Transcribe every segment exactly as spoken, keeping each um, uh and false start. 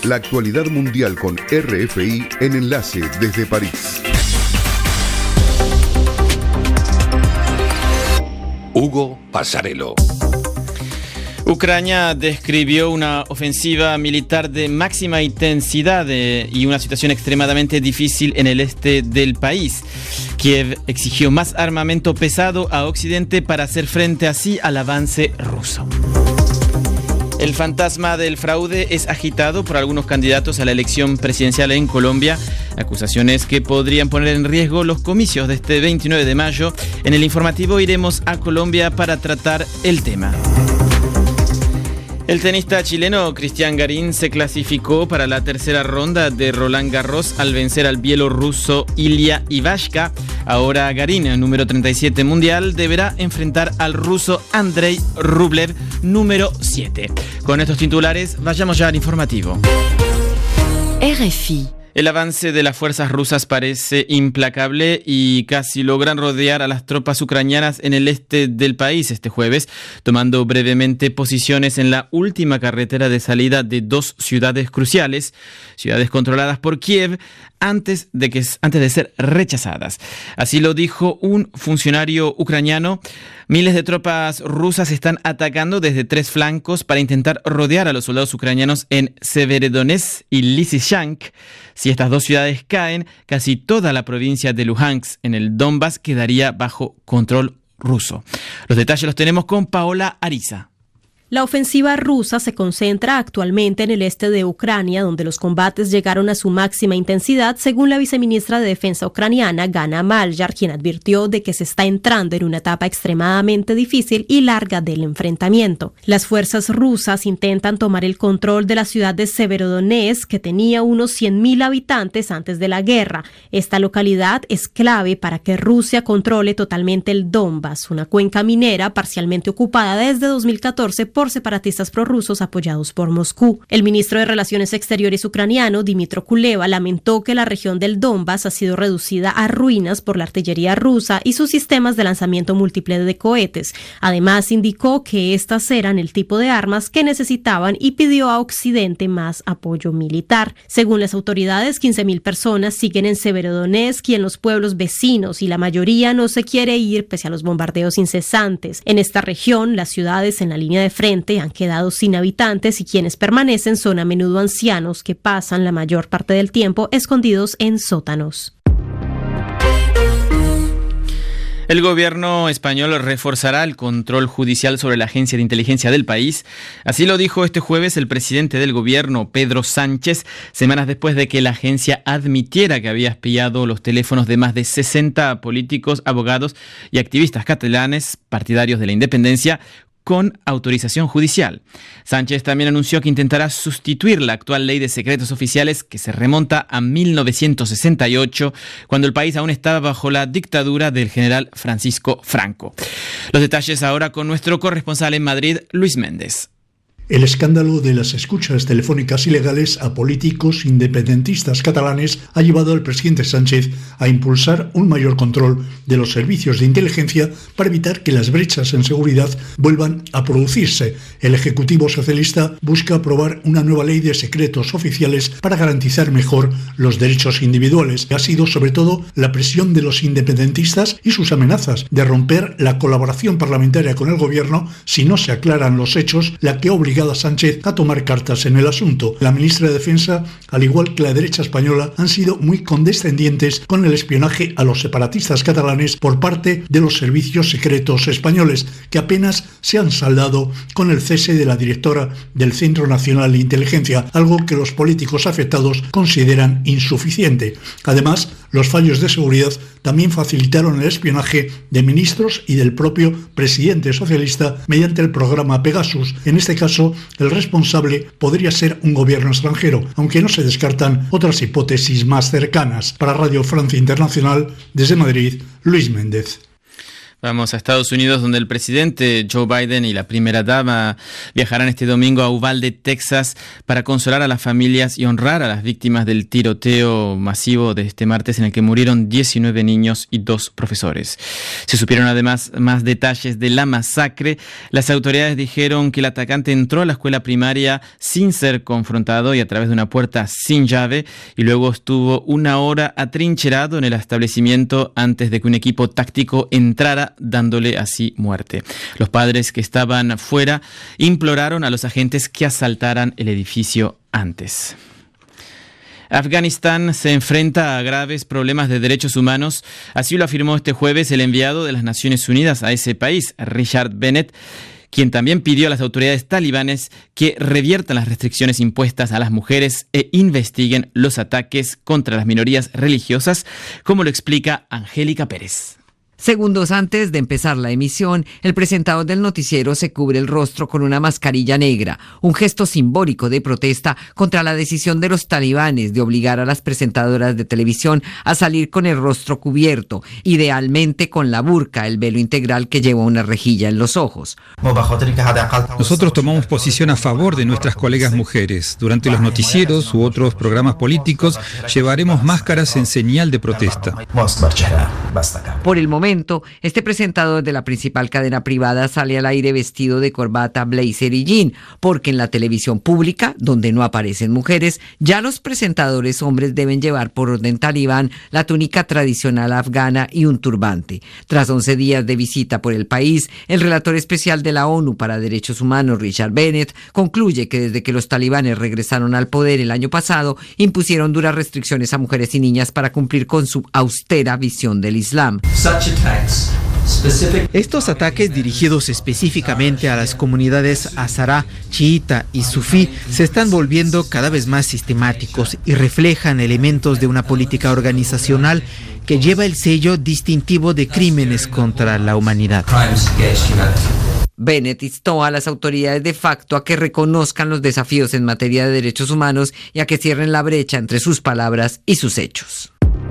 La actualidad mundial con R F I en Enlace desde París. Hugo Passarello. Ucrania describió una ofensiva militar de máxima intensidad eh, y una situación extremadamente difícil en el este del país. Kiev exigió más armamento pesado a Occidente para hacer frente así al avance ruso. El fantasma del fraude es agitado por algunos candidatos a la elección presidencial en Colombia, acusaciones que podrían poner en riesgo los comicios de este veintinueve de mayo. En el informativo iremos a Colombia para tratar el tema. El tenista chileno Cristian Garín se clasificó para la tercera ronda de Roland Garros al vencer al bielorruso Ilya Ivashka. Ahora Garín, número treinta y siete mundial, deberá enfrentar al ruso Andrei Rublev, número siete. Con estos titulares, vayamos ya al informativo. R F I. El avance de las fuerzas rusas parece implacable y casi logran rodear a las tropas ucranianas en el este del país este jueves, tomando brevemente posiciones en la última carretera de salida de dos ciudades cruciales, ciudades controladas por Kiev, antes de, que, antes de ser rechazadas. Así lo dijo un funcionario ucraniano. Miles de tropas rusas están atacando desde tres flancos para intentar rodear a los soldados ucranianos en Severodonetsk y Lysychansk. Si estas dos ciudades caen, casi toda la provincia de Luhansk en el Donbass quedaría bajo control ruso. Los detalles los tenemos con Paola Ariza. La ofensiva rusa se concentra actualmente en el este de Ucrania, donde los combates llegaron a su máxima intensidad, según la viceministra de Defensa ucraniana, Gana Malyar, quien advirtió de que se está entrando en una etapa extremadamente difícil y larga del enfrentamiento. Las fuerzas rusas intentan tomar el control de la ciudad de Severodonetsk, que tenía unos cien mil habitantes antes de la guerra. Esta localidad es clave para que Rusia controle totalmente el Donbass, una cuenca minera parcialmente ocupada desde dos mil catorce por separatistas prorrusos apoyados por Moscú. El ministro de Relaciones Exteriores ucraniano, Dmytro Kuleba, lamentó que la región del Donbass ha sido reducida a ruinas por la artillería rusa y sus sistemas de lanzamiento múltiple de cohetes. Además, indicó que estas eran el tipo de armas que necesitaban y pidió a Occidente más apoyo militar. Según las autoridades, quince mil personas siguen en Severodonetsk y en los pueblos vecinos, y la mayoría no se quiere ir pese a los bombardeos incesantes. En esta región, las ciudades en la línea de frente han quedado sin habitantes y quienes permanecen son a menudo ancianos que pasan la mayor parte del tiempo escondidos en sótanos. El gobierno español reforzará el control judicial sobre la agencia de inteligencia del país. Así lo dijo este jueves el presidente del gobierno, Pedro Sánchez, semanas después de que la agencia admitiera que había espiado los teléfonos de más de sesenta políticos, abogados y activistas catalanes partidarios de la independencia, con autorización judicial. Sánchez también anunció que intentará sustituir la actual ley de secretos oficiales que se remonta a mil novecientos sesenta y ocho, cuando el país aún estaba bajo la dictadura del general Francisco Franco. Los detalles ahora con nuestro corresponsal en Madrid, Luis Méndez. El escándalo de las escuchas telefónicas ilegales a políticos independentistas catalanes ha llevado al presidente Sánchez a impulsar un mayor control de los servicios de inteligencia para evitar que las brechas en seguridad vuelvan a producirse. El Ejecutivo socialista busca aprobar una nueva ley de secretos oficiales para garantizar mejor los derechos individuales. Ha sido sobre todo la presión de los independentistas y sus amenazas de romper la colaboración parlamentaria con el gobierno si no se aclaran los hechos la que obliga a Sánchez a tomar cartas en el asunto. La ministra de Defensa, al igual que la derecha española, han sido muy condescendientes con el espionaje a los separatistas catalanes por parte de los servicios secretos españoles, que apenas se han saldado con el cese de la directora del Centro Nacional de Inteligencia, algo que los políticos afectados consideran insuficiente. Además, los fallos de seguridad también facilitaron el espionaje de ministros y del propio presidente socialista mediante el programa Pegasus. En este caso, el responsable podría ser un gobierno extranjero, aunque no se descartan otras hipótesis más cercanas. Para Radio Francia Internacional, desde Madrid, Luis Méndez. Vamos a Estados Unidos, donde el presidente Joe Biden y la primera dama viajarán este domingo a Uvalde, Texas, para consolar a las familias y honrar a las víctimas del tiroteo masivo de este martes en el que murieron diecinueve niños y dos profesores. Se supieron además más detalles de la masacre. Las autoridades dijeron que el atacante entró a la escuela primaria sin ser confrontado y a través de una puerta sin llave, y luego estuvo una hora atrincherado en el establecimiento antes de que un equipo táctico entrara, dándole así muerte. Los padres que estaban fuera imploraron a los agentes que asaltaran el edificio antes. Afganistán se enfrenta a graves problemas de derechos humanos, así lo afirmó este jueves el enviado de las Naciones Unidas a ese país, Richard Bennett, quien también pidió a las autoridades talibanes que reviertan las restricciones impuestas a las mujeres e investiguen los ataques contra las minorías religiosas, como lo explica Angélica Pérez. Segundos antes de empezar la emisión, el presentador del noticiero se cubre el rostro con una mascarilla negra, un gesto simbólico de protesta contra la decisión de los talibanes de obligar a las presentadoras de televisión a salir con el rostro cubierto, idealmente con la burka, el velo integral que lleva una rejilla en los ojos. Nosotros tomamos posición a favor de nuestras colegas mujeres. Durante los noticieros u otros programas políticos llevaremos máscaras en señal de protesta. Por el momento, este presentador de la principal cadena privada sale al aire vestido de corbata, blazer y jean, porque en la televisión pública, donde no aparecen mujeres, ya los presentadores hombres deben llevar por orden talibán la túnica tradicional afgana y un turbante. Tras once días de visita por el país, el relator especial de la ONU para Derechos Humanos, Richard Bennett, concluye que desde que los talibanes regresaron al poder el año pasado, impusieron duras restricciones a mujeres y niñas para cumplir con su austera visión del Islam. Estos ataques dirigidos específicamente a las comunidades Hazara, chiita y sufí se están volviendo cada vez más sistemáticos y reflejan elementos de una política organizacional que lleva el sello distintivo de crímenes contra la humanidad. Bennett instó a las autoridades de facto a que reconozcan los desafíos en materia de derechos humanos y a que cierren la brecha entre sus palabras y sus hechos.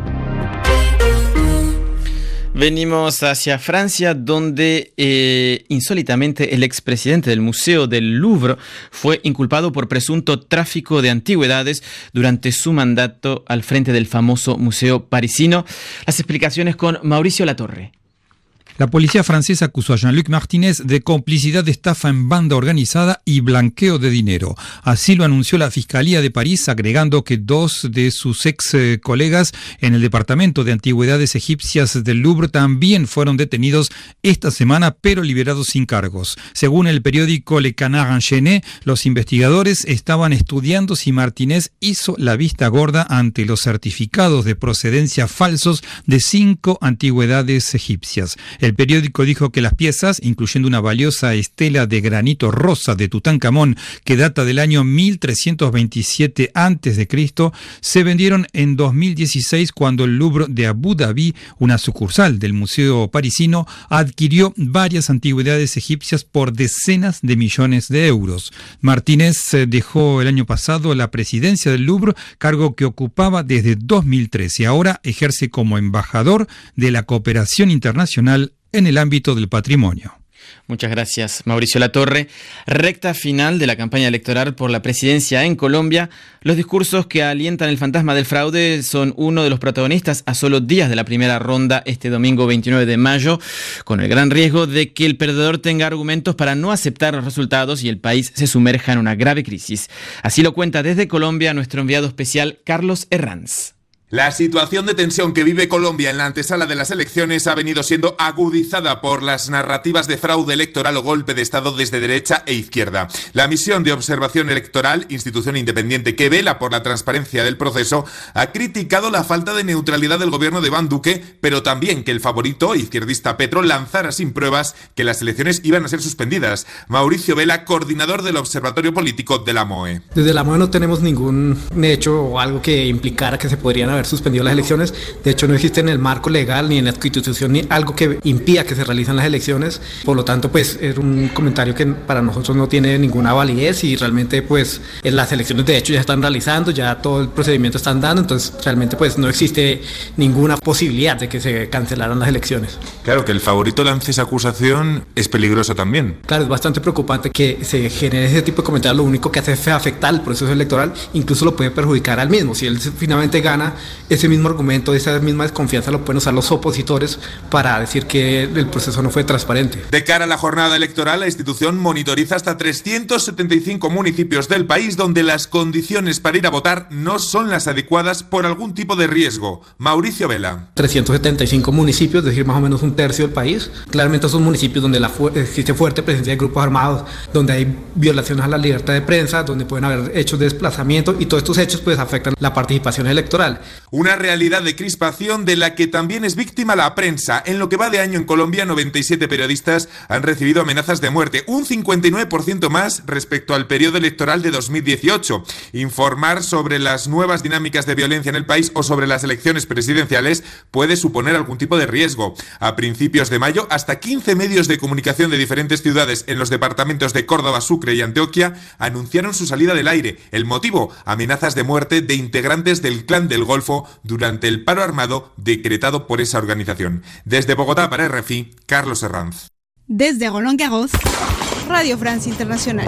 Venimos hacia Francia, donde eh, insólitamente el expresidente del Museo del Louvre fue inculpado por presunto tráfico de antigüedades durante su mandato al frente del famoso museo parisino. Las explicaciones con Mauricio Latorre. La policía francesa acusó a Jean-Luc Martinez de complicidad de estafa en banda organizada y blanqueo de dinero. Así lo anunció la Fiscalía de París, agregando que dos de sus ex eh, colegas en el Departamento de Antigüedades Egipcias del Louvre también fueron detenidos esta semana, pero liberados sin cargos. Según el periódico Le Canard Enchaîné, los investigadores estaban estudiando si Martinez hizo la vista gorda ante los certificados de procedencia falsos de cinco antigüedades egipcias. El periódico dijo que las piezas, incluyendo una valiosa estela de granito rosa de Tutankamón que data del año mil trescientos veintisiete antes de Cristo, se vendieron en dos mil dieciséis cuando el Louvre de Abu Dhabi, una sucursal del Museo Parisino, adquirió varias antigüedades egipcias por decenas de millones de euros. Martínez dejó el año pasado la presidencia del Louvre, cargo que ocupaba desde dos mil trece. Ahora ejerce como embajador de la cooperación internacional en el ámbito del patrimonio. Muchas gracias, Mauricio Latorre. Recta final de la campaña electoral por la presidencia en Colombia. Los discursos que alientan el fantasma del fraude son uno de los protagonistas a solo días de la primera ronda este domingo veintinueve de mayo, con el gran riesgo de que el perdedor tenga argumentos para no aceptar los resultados y el país se sumerja en una grave crisis. Así lo cuenta desde Colombia nuestro enviado especial Carlos Herranz. La situación de tensión que vive Colombia en la antesala de las elecciones ha venido siendo agudizada por las narrativas de fraude electoral o golpe de Estado desde derecha e izquierda. La misión de observación electoral, institución independiente que vela por la transparencia del proceso, ha criticado la falta de neutralidad del gobierno de Iván Duque, pero también que el favorito izquierdista Petro lanzara sin pruebas que las elecciones iban a ser suspendidas. Mauricio Vela, coordinador del Observatorio Político de la M O E. Desde la M O E no tenemos ningún hecho o algo que implicara que se podrían haber haber suspendido las elecciones. De hecho, no existe en el marco legal ni en la Constitución ni algo que impida que se realicen las elecciones. Por lo tanto, pues es un comentario que para nosotros no tiene ninguna validez y realmente pues las elecciones de hecho ya están realizando, ya todo el procedimiento están dando, entonces realmente pues no existe ninguna posibilidad de que se cancelaran las elecciones. Claro, que el favorito lance esa acusación es peligroso también. Claro, es bastante preocupante que se genere ese tipo de comentarios, lo único que hace es afectar el proceso electoral, incluso lo puede perjudicar al mismo. Si él finalmente gana, ese mismo argumento, esa misma desconfianza lo pueden usar los opositores para decir que el proceso no fue transparente. De cara a la jornada electoral, la institución monitoriza hasta trescientos setenta y cinco municipios del país donde las condiciones para ir a votar no son las adecuadas por algún tipo de riesgo. Mauricio Vela. trescientos setenta y cinco municipios, es decir, más o menos un tercio del país. Claramente son municipios donde la fu- existe fuerte presencia de grupos armados, donde hay violaciones a la libertad de prensa, donde pueden haber hechos de desplazamiento y todos estos hechos pues afectan la participación electoral. Una realidad de crispación de la que también es víctima la prensa. En lo que va de año en Colombia, noventa y siete periodistas han recibido amenazas de muerte, un cincuenta y nueve por ciento más respecto al periodo electoral de dos mil dieciocho. Informar sobre las nuevas dinámicas de violencia en el país o sobre las elecciones presidenciales puede suponer algún tipo de riesgo. A principios de mayo, hasta quince medios de comunicación de diferentes ciudades en los departamentos de Córdoba, Sucre y Antioquia anunciaron su salida del aire. El motivo, amenazas de muerte de integrantes del Clan del Golfo durante el paro armado decretado por esa organización. Desde Bogotá para R F I, Carlos Herranz. Desde Roland Garros, Radio Francia Internacional.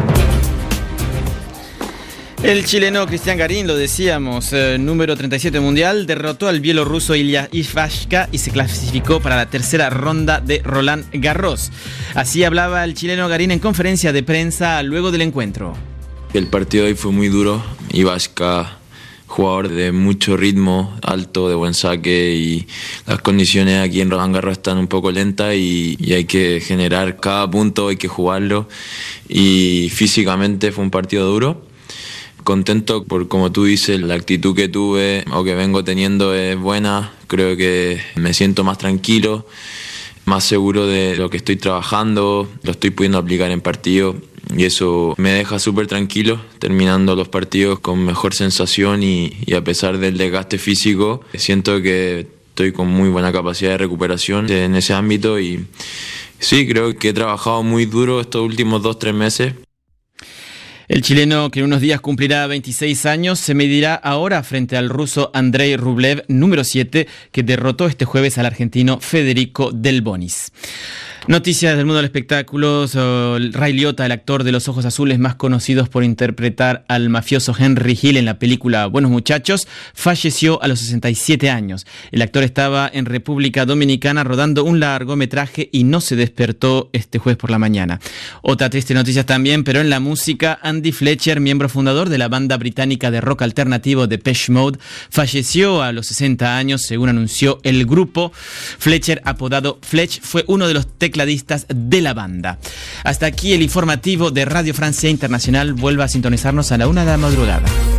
El chileno Cristian Garín, lo decíamos, eh, número treinta y siete mundial, derrotó al bielorruso Ilya Ivashka y se clasificó para la tercera ronda de Roland Garros. Así hablaba el chileno Garín en conferencia de prensa luego del encuentro. El partido hoy fue muy duro. Ivashka, jugador de mucho ritmo, alto, de buen saque, y las condiciones aquí en Roland Garros están un poco lentas y, y hay que generar cada punto, hay que jugarlo, y físicamente fue un partido duro. Contento por, como tú dices, la actitud que tuve o que vengo teniendo es buena. Creo que me siento más tranquilo, más seguro de lo que estoy trabajando, lo estoy pudiendo aplicar en partido y eso me deja súper tranquilo, terminando los partidos con mejor sensación y, y a pesar del desgaste físico, siento que estoy con muy buena capacidad de recuperación en ese ámbito y sí, creo que he trabajado muy duro estos últimos dos, tres meses. El chileno, que en unos días cumplirá veintiséis años, se medirá ahora frente al ruso Andrei Rublev, número siete, que derrotó este jueves al argentino Federico Del Bonis. Noticias del mundo del espectáculo. Ray Liotta, el actor de los ojos azules más conocidos por interpretar al mafioso Henry Hill en la película Buenos Muchachos, falleció a los sesenta y siete años. El actor estaba en República Dominicana rodando un largometraje y no se despertó este jueves por la mañana. Otra triste noticia también, pero en la música, Andy Fletcher, miembro fundador de la banda británica de rock alternativo Depeche Mode, falleció a los sesenta años, según anunció el grupo. Fletcher, apodado Fletch, fue uno de los tecladistas de la banda. Hasta aquí el informativo de Radio Francia Internacional. Vuelva a sintonizarnos a la una de la madrugada.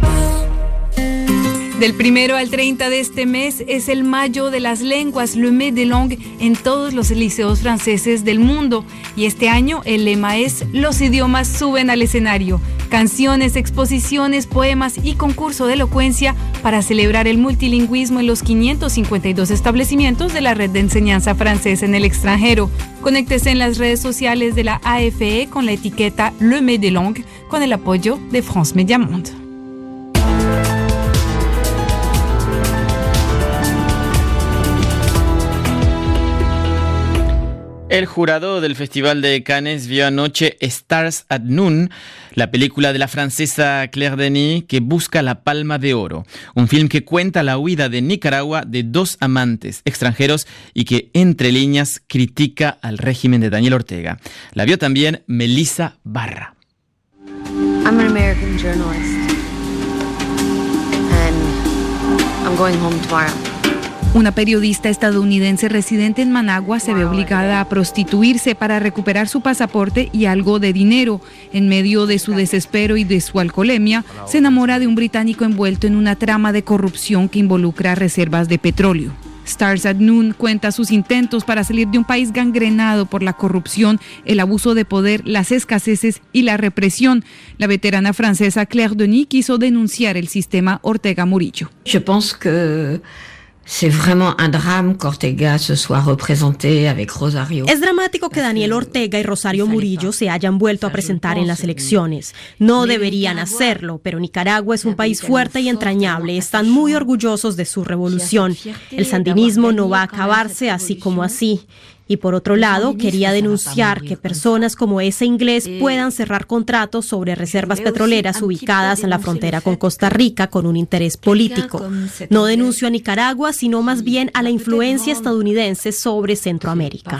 Del primero al treinta de este mes es el Mayo de las Lenguas, Le Mai des Langues, en todos los liceos franceses del mundo. Y este año el lema es Los idiomas suben al escenario. Canciones, exposiciones, poemas y concurso de elocuencia para celebrar el multilingüismo en los quinientos cincuenta y dos establecimientos de la red de enseñanza francesa en el extranjero. Conéctese en las redes sociales de la A F E con la etiqueta Le Mai des Langues con el apoyo de France Médias Monde. El jurado del Festival de Cannes vio anoche Stars at Noon, la película de la francesa Claire Denis que busca la Palma de Oro, un film que cuenta la huida de Nicaragua de dos amantes extranjeros y que, entre líneas, critica al régimen de Daniel Ortega. La vio también Melissa Barra. I'm an American journalist and I'm going home tomorrow. Una periodista estadounidense residente en Managua se ve obligada a prostituirse para recuperar su pasaporte y algo de dinero. En medio de su desespero y de su alcoholemia, se enamora de un británico envuelto en una trama de corrupción que involucra reservas de petróleo. Stars at Noon cuenta sus intentos para salir de un país gangrenado por la corrupción, el abuso de poder, las escaseces y la represión. La veterana francesa Claire Denis quiso denunciar el sistema Ortega Murillo. Je pense que c'est vraiment un drame qu'Ortega se soit représenté avec Rosario. Es dramático que Daniel Ortega y Rosario Murillo se hayan vuelto a presentar en las elecciones. No deberían hacerlo, pero Nicaragua es un país fuerte y entrañable. Están muy orgullosos de su revolución. El sandinismo no va a acabarse así como así. Y por otro lado, quería denunciar que personas como ese inglés puedan cerrar contratos sobre reservas petroleras ubicadas en la frontera con Costa Rica con un interés político. No denuncio a Nicaragua, sino más bien a la influencia estadounidense sobre Centroamérica.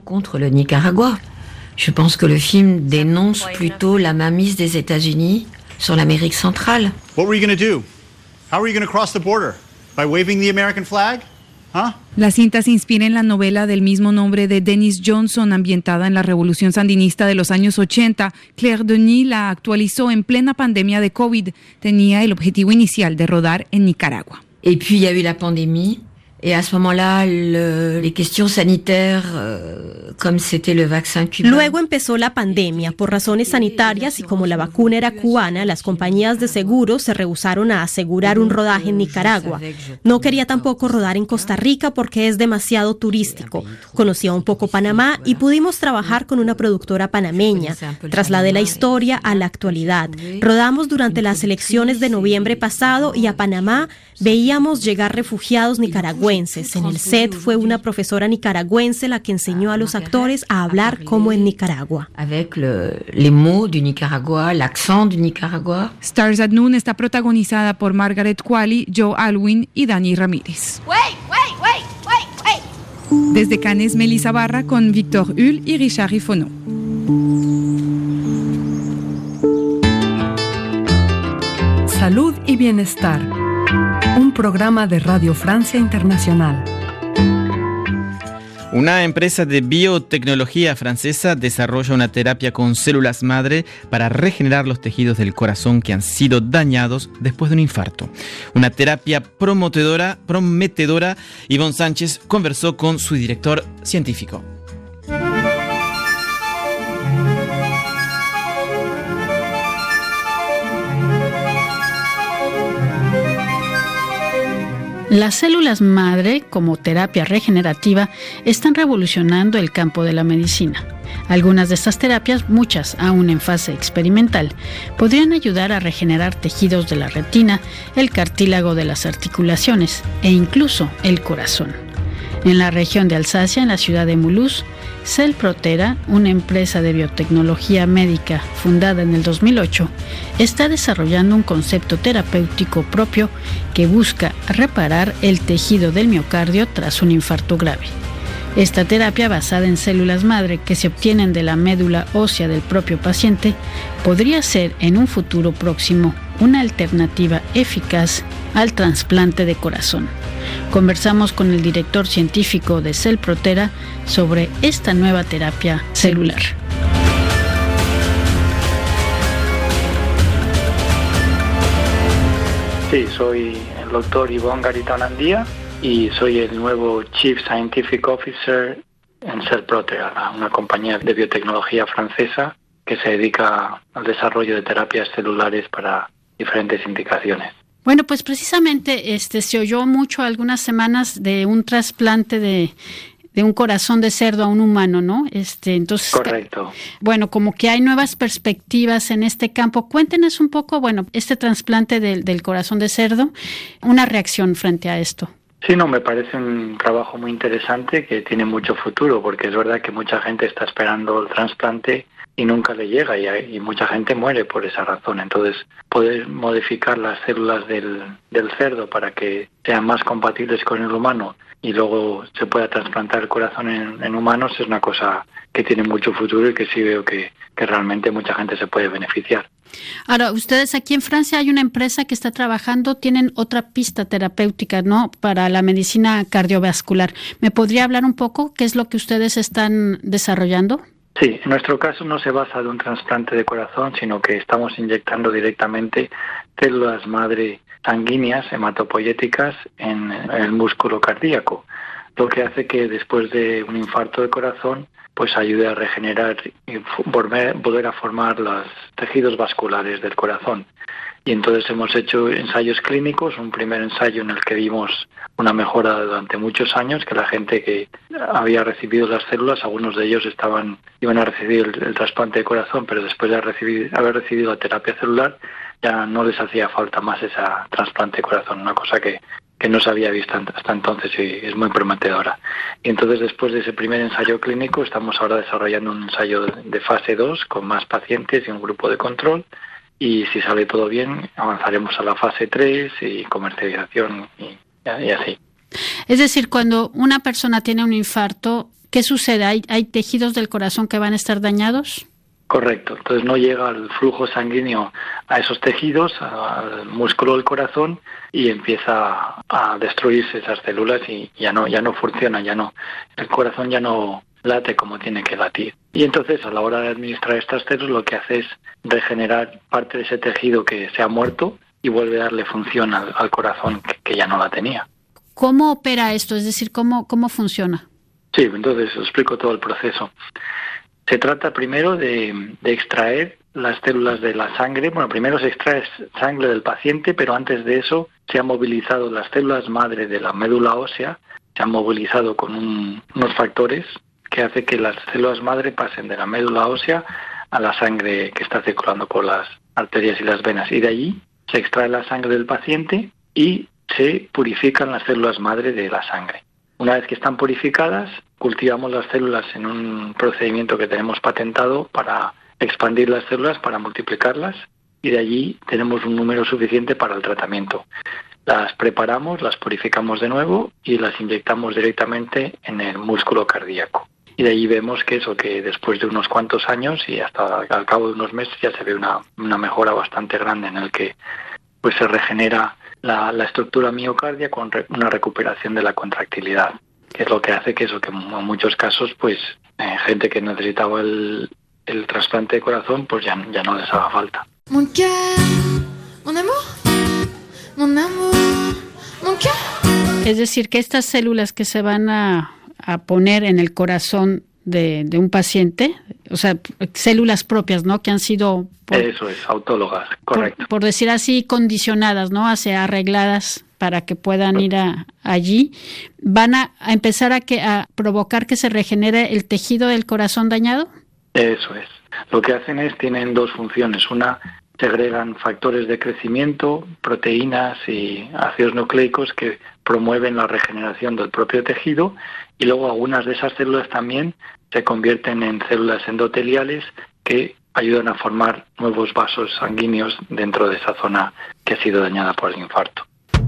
Je pense que le film dénonce plutôt la mainmise des États-Unis sur l'Amérique centrale. What were you going to do? How were you going to cross the border? By waving the American flag? Huh? La cinta se inspira en la novela del mismo nombre de Dennis Johnson, ambientada en la Revolución Sandinista de los años ochenta. Claire Denis la actualizó en plena pandemia de COVID. Tenía el objetivo inicial de rodar en Nicaragua. Et puis il y a eu la pandémie. Et à ce moment-là, le, les questions sanitaires, euh, comme c'était le vaccin cubain. Luego empezó la pandemia. Por razones sanitarias y como la vacuna era cubana, las compañías de seguros se rehusaron a asegurar un rodaje en Nicaragua. No quería tampoco rodar en Costa Rica porque es demasiado turístico. Conocía un poco Panamá y pudimos trabajar con una productora panameña. Trasladé la historia a la actualidad. Rodamos durante las elecciones de noviembre pasado y a Panamá veíamos llegar refugiados nicaragüenses. En el set fue una profesora nicaragüense la que enseñó a los actores a hablar como en Nicaragua. Avec le, les mots du Nicaragua, l'accent du Nicaragua. Stars at Noon está protagonizada por Margaret Qualley, Joe Alwyn y Dani Ramírez. Wait, wait, wait, wait, wait. Desde Cannes, Melissa Barra con Victor Hull y Richard Rifonneau. Salud y bienestar. Un programa de Radio Francia Internacional. Una empresa de biotecnología francesa desarrolla una terapia con células madre para regenerar los tejidos del corazón que han sido dañados después de un infarto. Una terapia prometedora, prometedora. Ivonne Sánchez conversó con su director científico. Las células madre, como terapia regenerativa, están revolucionando el campo de la medicina. Algunas de estas terapias, muchas aún en fase experimental, podrían ayudar a regenerar tejidos de la retina, el cartílago de las articulaciones e incluso el corazón. En la región de Alsacia, en la ciudad de Mulhouse, Cellprotera, una empresa de biotecnología médica fundada en el dos mil ocho, está desarrollando un concepto terapéutico propio que busca reparar el tejido del miocardio tras un infarto grave. Esta terapia, basada en células madre que se obtienen de la médula ósea del propio paciente, podría ser en un futuro próximo una alternativa eficaz al trasplante de corazón. Conversamos con el director científico de Cellprotera sobre esta nueva terapia celular. Sí, soy el doctor Ivonne Garitán Andía y soy el nuevo Chief Scientific Officer en Cellprotera, una compañía de biotecnología francesa que se dedica al desarrollo de terapias celulares para diferentes indicaciones. Bueno, pues precisamente este se oyó mucho algunas semanas de un trasplante de, de un corazón de cerdo a un humano, ¿no? Este, entonces, correcto. Bueno, como que hay nuevas perspectivas en este campo. Cuéntenos un poco, bueno, este trasplante del, del corazón de cerdo, una reacción frente a esto. Sí, no, me parece un trabajo muy interesante que tiene mucho futuro, porque es verdad que mucha gente está esperando el trasplante y nunca le llega y, hay, y mucha gente muere por esa razón. Entonces, poder modificar las células del, del cerdo para que sean más compatibles con el humano y luego se pueda trasplantar el corazón en, en humanos es una cosa que tiene mucho futuro y que sí veo que, que realmente mucha gente se puede beneficiar. Ahora, ustedes aquí en Francia hay una empresa que está trabajando, tienen otra pista terapéutica, ¿no?, para la medicina cardiovascular. ¿Me podría hablar un poco qué es lo que ustedes están desarrollando? Sí, en nuestro caso no se basa de un trasplante de corazón, sino que estamos inyectando directamente células madre sanguíneas hematopoyéticas en el músculo cardíaco, lo que hace que después de un infarto de corazón pues ayude a regenerar y volver, volver a formar los tejidos vasculares del corazón. Y entonces hemos hecho ensayos clínicos, un primer ensayo en el que vimos una mejora durante muchos años, que la gente que había recibido las células, algunos de ellos estaban iban a recibir el, el trasplante de corazón, pero después de recibir, haber recibido la terapia celular, ya no les hacía falta más ese trasplante de corazón, una cosa que, que no se había visto hasta entonces y es muy prometedora. Y entonces después de ese primer ensayo clínico estamos ahora desarrollando un ensayo de fase dos con más pacientes y un grupo de control, y si sale todo bien avanzaremos a la fase tres y comercialización y, y así. Es decir, cuando una persona tiene un infarto, ¿qué sucede? ¿Hay, hay tejidos del corazón que van a estar dañados? Correcto, entonces no llega el flujo sanguíneo a esos tejidos, al músculo del corazón, y empieza a destruirse esas células y ya no, ya no funciona, ya no, el corazón ya no late como tiene que latir. Y entonces a la hora de administrar estas células lo que hace es regenerar parte de ese tejido que se ha muerto y vuelve a darle función al, al corazón que, que ya no la tenía. ¿Cómo opera esto? Es decir, ¿cómo, cómo funciona? Sí, entonces os explico todo el proceso. Se trata primero de, de extraer las células de la sangre. Bueno, primero se extrae sangre del paciente, pero antes de eso se han movilizado las células madre de la médula ósea, se han movilizado con un, unos factores que hace que las células madre pasen de la médula ósea a la sangre que está circulando por las arterias y las venas. Y de allí se extrae la sangre del paciente y se purifican las células madre de la sangre. Una vez que están purificadas, cultivamos las células en un procedimiento que tenemos patentado para expandir las células, para multiplicarlas, y de allí tenemos un número suficiente para el tratamiento. Las preparamos, las purificamos de nuevo y las inyectamos directamente en el músculo cardíaco. Y de allí vemos que eso, que después de unos cuantos años y hasta al cabo de unos meses ya se ve una, una mejora bastante grande en el que pues se regenera la, la estructura miocardia con re, una recuperación de la contractilidad, que es lo que hace que eso, que en muchos casos, pues, eh, gente que necesitaba el, el trasplante de corazón, pues ya, ya no les haga falta. Mon cœur, mon amour, mon amour, mon cœur. Es decir, que estas células que se van a, a poner en el corazón de, de un paciente, o sea, células propias, ¿no?, que han sido... Por, Eso es, autólogas, correcto. Por, por decir así, condicionadas, ¿no?, hacia arregladas para que puedan ir a, allí, van a, a empezar a, que, a provocar que se regenere el tejido del corazón dañado. Eso es. Lo que hacen es, tienen dos funciones. Una, segregan factores de crecimiento, proteínas y ácidos nucleicos que promueven la regeneración del propio tejido, y luego algunas de esas células también se convierten en células endoteliales que ayudan a formar nuevos vasos sanguíneos dentro de esa zona que ha sido dañada por el infarto.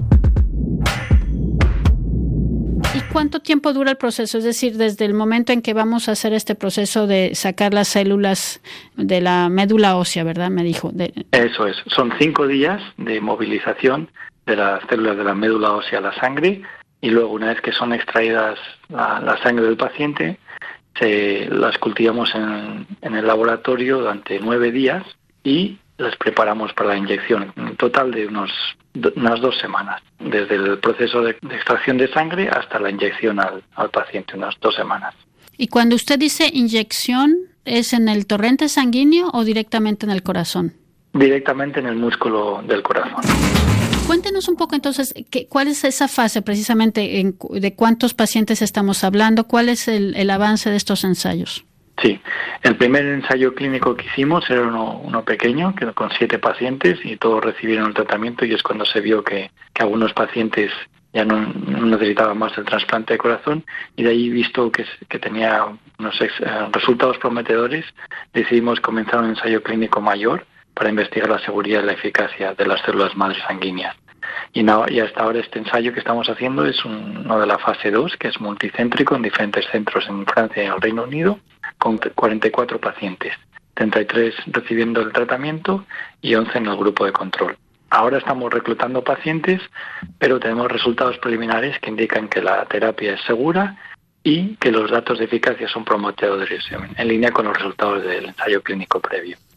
¿Y cuánto tiempo dura el proceso? Es decir, desde el momento en que vamos a hacer este proceso de sacar las células de la médula ósea, ¿verdad? Me dijo. De... Eso es. Son cinco días de movilización de las células de la médula ósea a la sangre, y luego, una vez que son extraídas la, la sangre del paciente, se las cultivamos en, en el laboratorio durante nueve días y las preparamos para la inyección. Un total de unos unas dos semanas, desde el proceso de, de extracción de sangre hasta la inyección al, al paciente, unas dos semanas. Y cuando usted dice inyección, ¿es en el torrente sanguíneo o directamente en el corazón? Directamente en el músculo del corazón. Cuéntenos un poco entonces, ¿qué, ¿cuál es esa fase precisamente? En, ¿De cuántos pacientes estamos hablando? ¿Cuál es el, el avance de estos ensayos? Sí, el primer ensayo clínico que hicimos era uno, uno pequeño, que con siete pacientes, y todos recibieron el tratamiento, y es cuando se vio que, que algunos pacientes ya no, no necesitaban más el trasplante de corazón, y de ahí, visto que, que tenía unos ex, eh, resultados prometedores, decidimos comenzar un ensayo clínico mayor para investigar la seguridad y la eficacia de las células madre sanguíneas. Y, no, y hasta ahora este ensayo que estamos haciendo es un, uno de la fase dos, que es multicéntrico en diferentes centros en Francia y en el Reino Unido, con cuarenta y cuatro pacientes, treinta y tres recibiendo el tratamiento y once en el grupo de control. Ahora estamos reclutando pacientes, pero tenemos resultados preliminares que indican que la terapia es segura y que los datos de eficacia son prometedores, en línea con los resultados del ensayo clínico previo.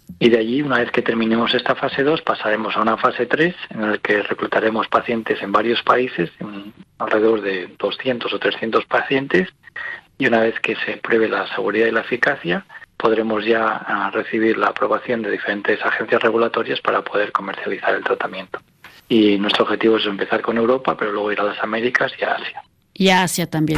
Y de allí, una vez que terminemos esta fase dos, pasaremos a una fase tres, en la que reclutaremos pacientes en varios países, en alrededor de doscientos o trescientos pacientes, y una vez que se pruebe la seguridad y la eficacia, podremos ya recibir la aprobación de diferentes agencias regulatorias para poder comercializar el tratamiento. Y nuestro objetivo es empezar con Europa, pero luego ir a las Américas y a Asia. Y a Asia también.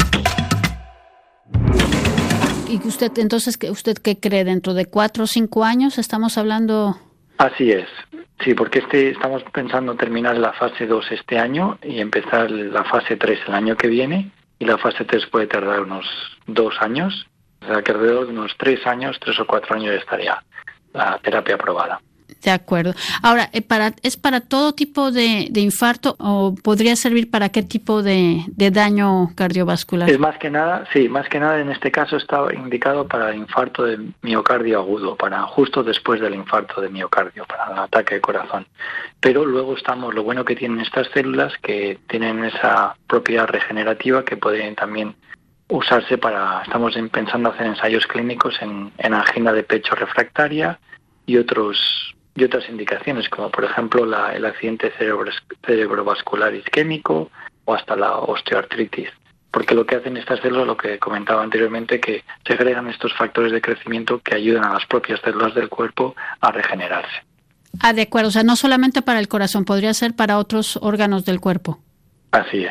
¿Y usted entonces, usted qué cree? ¿Dentro de cuatro o cinco años estamos hablando? Así es, sí, porque este estamos pensando terminar la fase dos este año y empezar la fase tres el año que viene, y la fase tres puede tardar unos dos años, o sea que alrededor de unos tres años, tres o cuatro años ya estaría la terapia aprobada. De acuerdo. Ahora, para, ¿es para todo tipo de, de infarto o podría servir para qué tipo de, de daño cardiovascular? Es más que nada, sí, más que nada en este caso está indicado para infarto de miocardio agudo, para justo después del infarto de miocardio, para el ataque de corazón. Pero luego estamos, lo bueno que tienen estas células, que tienen esa propiedad regenerativa que pueden también usarse para, estamos pensando hacer ensayos clínicos en, en angina de pecho refractaria y otros y otras indicaciones, como por ejemplo la, el accidente cerebro, cerebrovascular isquémico o hasta la osteoartritis. Porque lo que hacen estas células, lo que comentaba anteriormente, que segregan estos factores de crecimiento que ayudan a las propias células del cuerpo a regenerarse. Ah, de acuerdo. O sea, no solamente para el corazón, podría ser para otros órganos del cuerpo. Así es.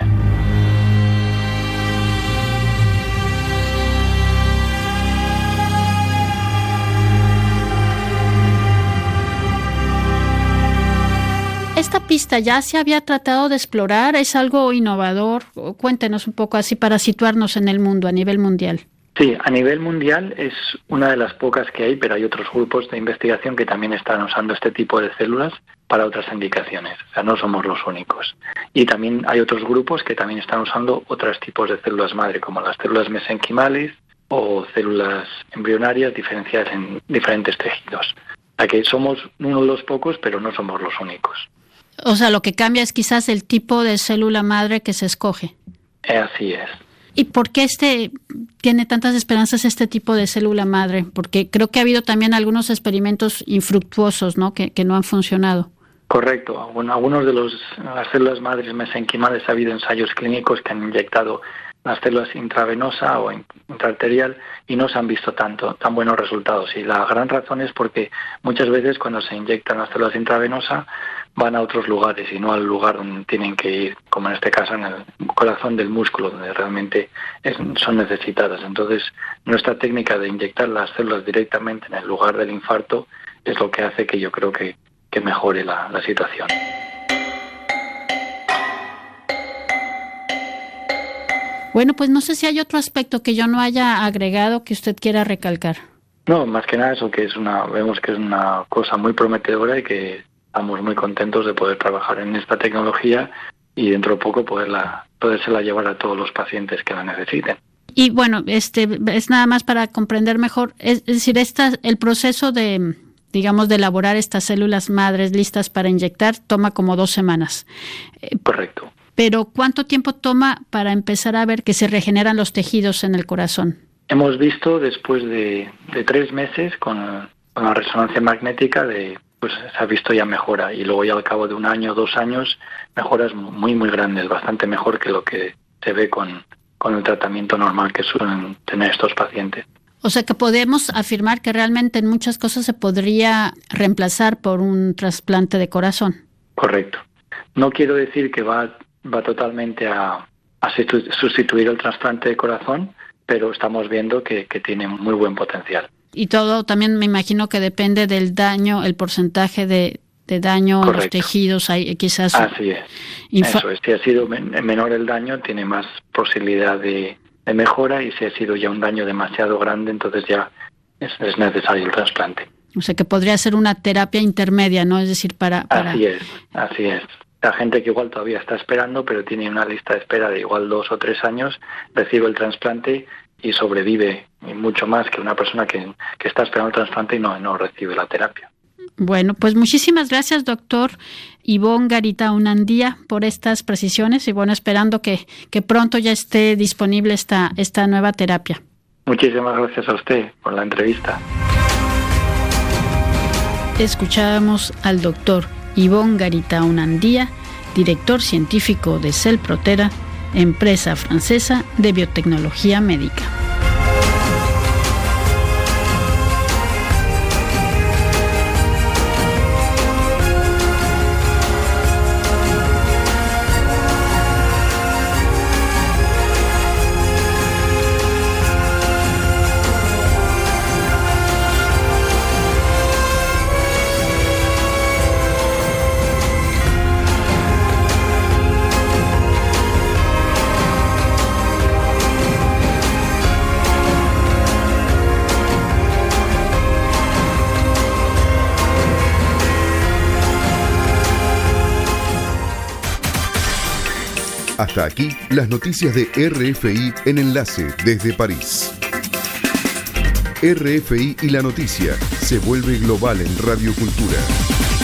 ¿Esta pista ya se había tratado de explorar? ¿Es algo innovador? Cuéntenos un poco así para situarnos en el mundo, a nivel mundial. Sí, a nivel mundial es una de las pocas que hay, pero hay otros grupos de investigación que también están usando este tipo de células para otras indicaciones. O sea, no somos los únicos. Y también hay otros grupos que también están usando otros tipos de células madre, como las células mesenquimales o células embrionarias diferenciadas en diferentes tejidos. O sea, que somos uno de los pocos, pero no somos los únicos. O sea, lo que cambia es quizás el tipo de célula madre que se escoge. Así es. ¿Y por qué este tiene tantas esperanzas este tipo de célula madre? Porque creo que ha habido también algunos experimentos infructuosos, ¿no? Que, que no han funcionado. Correcto. Bueno, algunos de los las células madres mesenquimales ha habido ensayos clínicos que han inyectado las células intravenosa o intraarterial y no se han visto tanto tan buenos resultados. Y la gran razón es porque muchas veces cuando se inyectan las células intravenosa van a otros lugares y no al lugar donde tienen que ir, como en este caso en el corazón del músculo, donde realmente es, son necesitadas. Entonces, nuestra técnica de inyectar las células directamente en el lugar del infarto es lo que hace que yo creo que, que mejore la, la situación. Bueno, pues no sé si hay otro aspecto que yo no haya agregado que usted quiera recalcar. No, más que nada eso, que es una, vemos que es una cosa muy prometedora y que estamos muy contentos de poder trabajar en esta tecnología y dentro de poco poderla, podérsela llevar a todos los pacientes que la necesiten. Y bueno, este es nada más para comprender mejor, es, es decir, esta, el proceso de, digamos, de elaborar estas células madres listas para inyectar toma como dos semanas. Correcto. Pero ¿cuánto tiempo toma para empezar a ver que se regeneran los tejidos en el corazón? Hemos visto después de, de tres meses con, con la resonancia magnética de pues se ha visto ya mejora y luego ya al cabo de un año o dos años mejoras muy muy grandes, bastante mejor que lo que se ve con, con el tratamiento normal que suelen tener estos pacientes. O sea que podemos afirmar que realmente en muchas cosas se podría reemplazar por un trasplante de corazón. Correcto. No quiero decir que va, va totalmente a, a sustituir el trasplante de corazón, pero estamos viendo que, que tiene muy buen potencial. Y todo también me imagino que depende del daño, el porcentaje de, de daño Correcto. En los tejidos. Hay quizás. Así es. Infa- Eso es. Si ha sido men- menor el daño, tiene más posibilidad de, de mejora, y si ha sido ya un daño demasiado grande, entonces ya es, es necesario el trasplante. O sea que podría ser una terapia intermedia, ¿no? Es decir, para, para... Así es, así es. La gente que igual todavía está esperando, pero tiene una lista de espera de igual dos o tres años, recibe el trasplante y sobrevive mucho más que una persona que, que está esperando el trasplante y no, no recibe la terapia. Bueno, pues muchísimas gracias, doctor Ivonne Garitaunandía, por estas precisiones y bueno, esperando que, que pronto ya esté disponible esta, esta nueva terapia. Muchísimas gracias a usted por la entrevista. escuchábamos al doctor Yvon Garitaunandía, director científico de Cellprotera, empresa francesa de biotecnología médica. Hasta aquí las noticias de R F I en Enlace desde París. R F I y la noticia se vuelve global en Radio Cultura.